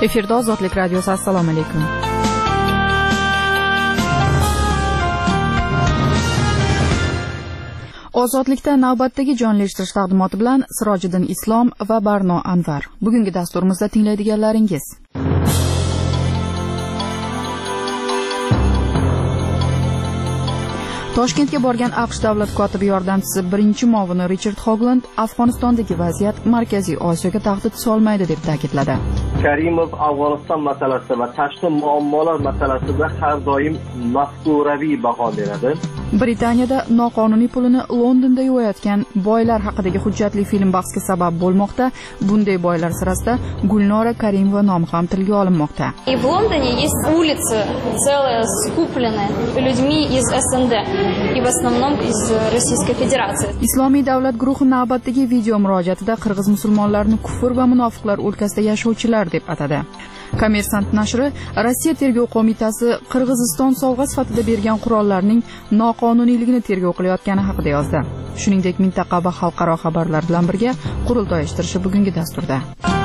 Efirda Ozodlik radiosi. Assalomu alaykum. Ozodlikda navbatdagi jonli eshittirish taqdimoti bilan Sirojiddin Islom va Barno Anvar. Bugungi dasturimizda tinglaydiganlaringiz: Toshkentga borgan AQSh davlat kotibi yordamchisi birinchi muavini Richard Hogland Afg'onistondagi vaziyat Markaziy Osiyoga tahdid solmaydi deb ta'kidladi. Karimov Afg'oniston masalasida va tashqi muammolar masalasida har doim mafkuraviy baho beradi. Britaniyada noqonuniy pulini Londonda yuvayotgan boylar haqidagi hujjatli film bahsga sabab bo'lmoqda. Bunday boylar sirasida Gulnora Karimova nomi ham tilga olinmoqda. В Лондоне есть улицы целые скупленные людьми из СНД и в основном из Российской Федерации. Islomiy davlat guruhi navbatdagi video murojaatida qirg'iz musulmonlarini kufr va munofiqlar o'lkasida yashovchilar deb atadi. Kommersant nashri Rossiya tergov qo'mitasi Qirg'iziston sovg'a sifatida bergan qurollarning noqonuniyligini tergov qilayotgani haqida yozdi. Shuningdek, mintaqa va xalqaro xabarlar bilan birga qurultoy uyushtirishi bugungi dasturda.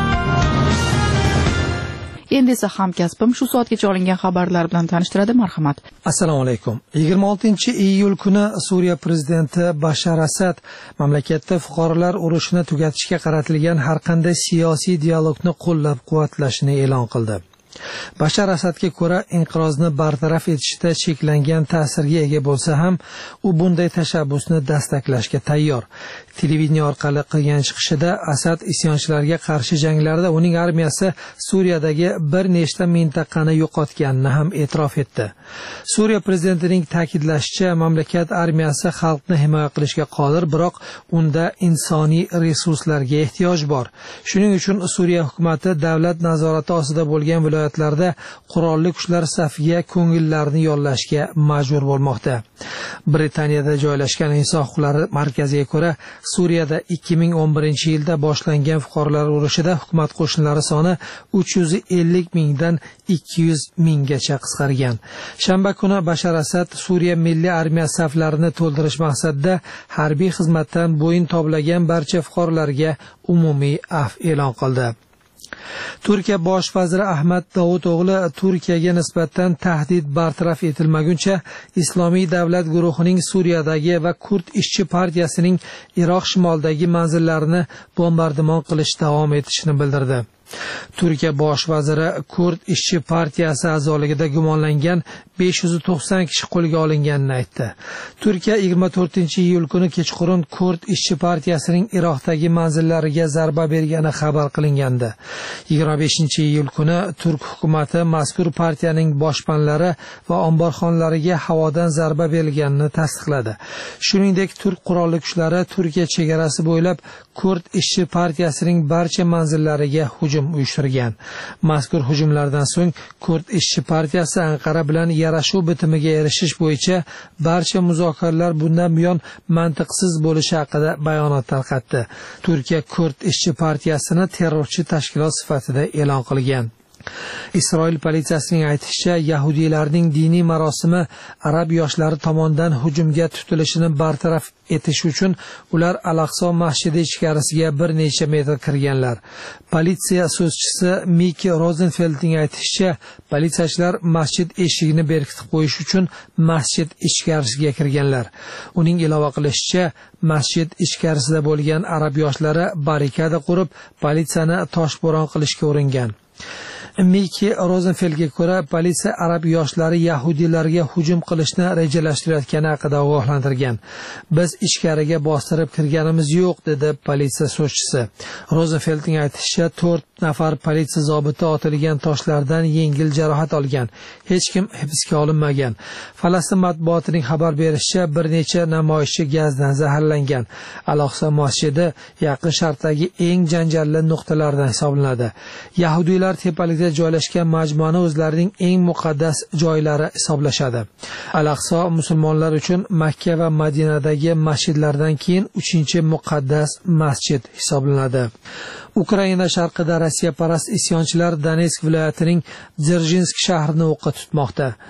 Endi esa hamkasbim shu soatgacha olingan xabarlar bilan tanishtiradi. Marhamat. Assalomu alaykum. 26-iyul kuni Suriya prezidenti Bashar Asad mamlakatda fuqarolar urushini tugatishga qaratilgan har qanday siyosiy dialogni qo'llab-quvvatlashini e'lon qildi. Bashar Asadga ko'ra, inqirozni bartaraf etishda cheklangan ta'sirga ega bo'lsa ham, u bunday tashabbusni dastaklashga tayyor. Televideniya orqali qilgan chiqishida Asad isyonchilarga qarshi janglarda uning armiyasi Suriyadagi bir nechta mintaqani yo'qotganini ham e'tirof etdi. Suriya prezidentining ta'kidlashicha, mamlakat armiyasi xalqni himoya qilishga qodir, biroq unda insoniy resurslarga ehtiyoj bor. Shuning uchun Suriya hukumatati davlat nazorati ostida bo'lgan viloyatlarda qurolli kuchlar safiga ko'ngillarni yollashga majbur bo'lmoqda. Britaniyada joylashgan inson huquqlari markaziga ko'ra, Suriyada 2011-yilda boshlangan fuqarolar urushida hukumat qo'shinlari soni 350 mingdan 200 minggacha qisqargan. Shanba kuni Bashar Asad Suriya milliy armiya saflarini to'ldirish maqsadida harbiy xizmatdan bo'yin tovlagan barcha fuqarolarga umumiy afv e'lon qildi. Turkiya bosh vaziri Ahmad Davuto'g'li Turkiyaga nisbatan tahdid bartaraf etilmaguncha Islomiy davlat guruhining Suriyadagi va Kurd ishchi partiyasining Iroq shimolidagi manzillarini bombardimon qilish davom etishini bildirdi. Turkiya bosh vaziri Kurd ishchi partiyasi a'zoligida gumonlangan 590 kishi qo'lga olinganini aytdi. Turkiya 24-iyul kuni kechqurun Kurd ishchi partiyasining Iroqdagi manzillariga zarba bergani xabar qilingandi. 25-iyul kuni Turk hukumatı mazkur partiyaning boshpanlari va omborxonalariga havodan zarba berilganini tasdiqladi. Shuningdek, Turk qurolli kuchlari Turkiya chegarasi bo'ylab Kurd ishchi partiyasining barcha manzillariga hujum uyushtirgan. Mazkur hujumlardan so'ng Kurd ishchi partiyasi Anqara bilan yarashuv bitimiga erishish bo'yicha barcha muzokaralar bundan buyon mantiqsiz bo'lishi haqida bayonot tarqatdi. Turkiya Kurd ishchi partiyasini terrorchi tashkilot sifatida e'lon qilgan. Isroil politsiyasining aytishicha, yahudiylarning diniy marosimi arab yoshlari tomonidan hujumga tutilishini bartaraf etish uchun ular Al-Aqso masjidi ichkarisiga bir necha metr kirganlar. Politsiya so'zchisi Miki Rozenfeldning aytishicha, politsiyachilar masjid eshigini berkitib qo'yish uchun masjid ichkarisiga kirganlar. Uning ilova qilishicha, masjid ichkarisida bo'lgan arab yoshlari barrikada qurib, politsiyani toshbo'ron qilishga uringan. Miki Rozenfeldga ko'ra, politsiya arab yoshlari yahudiylarga hujum qilishni rejalashtirayotgani haqida ogohlantirgan. Biz ichkariga bostirib kirganimiz yo'q, dedi politsiya so'zchisi. Rozenfeldning aytishicha, 4 nafar politsiya zobiti otilgan toshlardan yengil jarohat olgan. Hech kim hibsga olinmagan. Falastin matbuotining xabar berishicha, bir necha namoyishchi gazdan zaharlangan. Al-Aqso masjidi Yaqin Sharqdagi eng janjalli nuqtalardan hisoblanadi. Yahudiylar tepalikda joylashgan majmuani o'zlarining eng muqaddas joylari hisoblashadi. Al-Aqso musulmonlar uchun Makka va Madinadagi masjidlardan keyin 3-muqaddas masjid hisoblanadi. Ukraina sharqida Rossiya parast isyonchilar Donetsk viloyatining Dzержинsk shahrini o'qqa tutmoqda.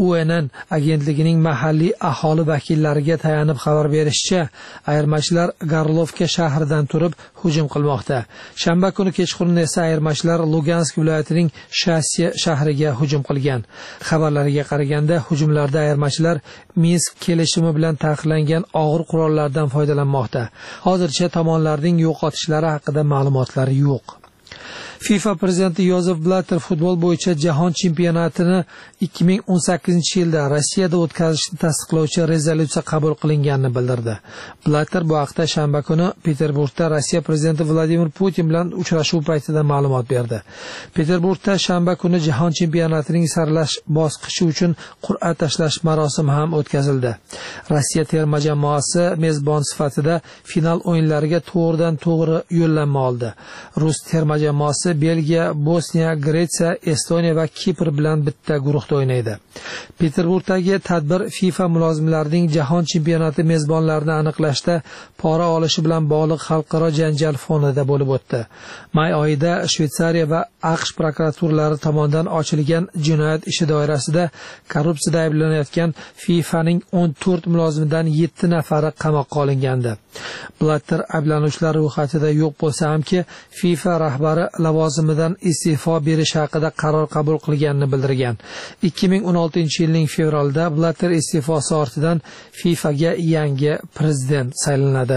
UNN agentligining mahalliy aholi vakillariga tayanib xabar berishicha, ayirmachilar Garlovka shahridan turib hujum qilmoqda. Shanba kuni kechqurun esa ayirmachilar Lugansk viloyatining Shasya shahriga hujum qilgan. Xabarlarga qaraganda, hujumlarda ayirmachilar Minsk kelishimi bilan taqiqlangan og'ir qurollardan foydalanmoqda. Hozircha tomonlarning yo'qotishlari haqida ma'lumotlar yo'q. FIFA prezidenti Yozef Blatter futbol bo'yicha jahon chempionatini 2018-yilda Rossiyada o'tkazishni tasdiqlovchi rezolyutsiya qabul qilinganini bildirdi. Blatter bu haqda shanba kuni Peterburgda Rossiya prezidenti Vladimir Putin bilan uchrashuv paytida ma'lumot berdi. Peterburgda shanba kuni jahon chempionatining saralash bosqichi uchun qur'a tashlash marosimi ham o'tkazildi. Rossiya terma jamoasi mezbon sifatida final o'yinlariga to'g'ridan-to'g'ri yo'llanma oldi. Rus terma jamoasi Belgiya, Bosniya, Gretsiya, Estoniya va Kipr bilan bitta guruhda o'ynaydi. Peterburgdagi tadbir FIFA mulozimlarining jahon chempionati mezbonlarini aniqlashda pora olishi bilan bog'liq xalqaro janjal fonida bo'lib o'tdi. May oyida Shveysariya va AQSh prokuraturalari tomonidan ochilgan jinoyat ishi doirasida korrupsiyada ayblanayotgan FIFAning 14 mulozimidan 7 nafari qamoqqa olingandi. Blatter ayblanuvchilar ro'yxatida yo'q bo'lsa hamki, FIFA rahbari lavozimidan iste'fo berish haqida qaror qabul qilganini bildirgan. 2016-yilning fevralida Blatter iste'fosi ortidan FIFAga yangi prezident saylanadi.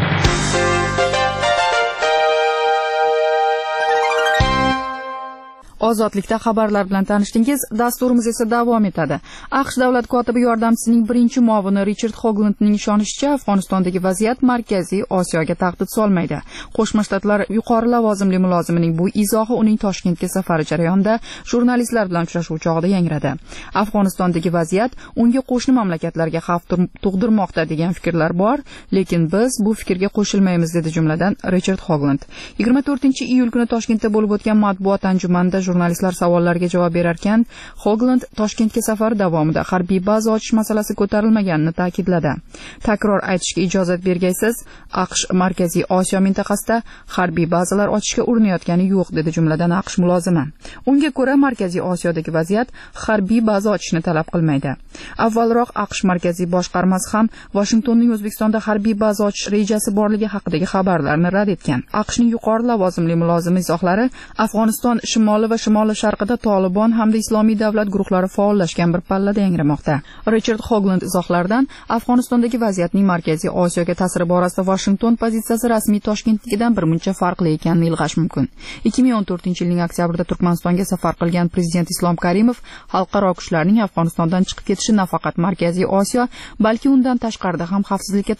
Ozodlikda xabarlar bilan tanishdingiz. Dasturimiz esa davom etadi. AQSh davlat kotibi yordamchisining birinchi muavini Richard Hoaglandning ishonishicha, Afg'onistondagi vaziyat Markaziy Osiyoga tahdid solmaydi. Qo'shma Shtatlar yuqori lavozimli mulozimining bu izohi uning Toshkentga safari jarayonida jurnalistlar bilan uchrashuv chog'ida yangradi. Afg'onistondagi vaziyat unga qo'shni mamlakatlarga xavf tug'dirmoqda degan fikrlar bor, lekin biz bu fikrga qo'shilmaymiz, dedi jumladan Richard Hoagland. 24-iyul kuni Toshkentda bo'lib o'tgan matbuot anjumanida jurnalistlar savollariga javob berarkan, Hoagland Toshkentga safari davomida harbiy baza ochish masalasi ko'tarilmaganini ta'kidladi. Takror aytishga ijozat bergaysiz, AQSh Markaziy Osiyo mintaqasida harbiy bazalar ochishga urinayotgani yo'q, dedi jumladan AQSh mulozimi. Unga ko'ra, Markaziy Osiyodagi vaziyat harbiy baza ochishni talab qilmaydi. Avvalroq AQSh markaziy boshqarmasi ham Washingtonning O'zbekistonda harbiy baza ochish rejasi borligi haqidagi xabarlarni rad etgan. AQShning yuqori lavozimli mulozimi izohlari Afg'oniston shimoli va shimoli sharqida Tolibon hamda Islomiy davlat guruhlari faollashgan bir pallada yangramoqda. Richard Hoagland izohlaridan Afg'onistondagi vaziyatning Markaziy Osiyoga ta'siri borasida Washington pozitsiyasi rasmiy Toshkentdagidan bir muncha farqli ekanini ilg'ash mumkin. 2014-yilning oktyabrida Turkmanistonga safar qilgan prezident Islom Karimov xalqaro kuchlarning Afg'onistondan chiqib ketishi nafaqat Markaziy Osiyo, balki undan tashqarida ham xavfsizlikka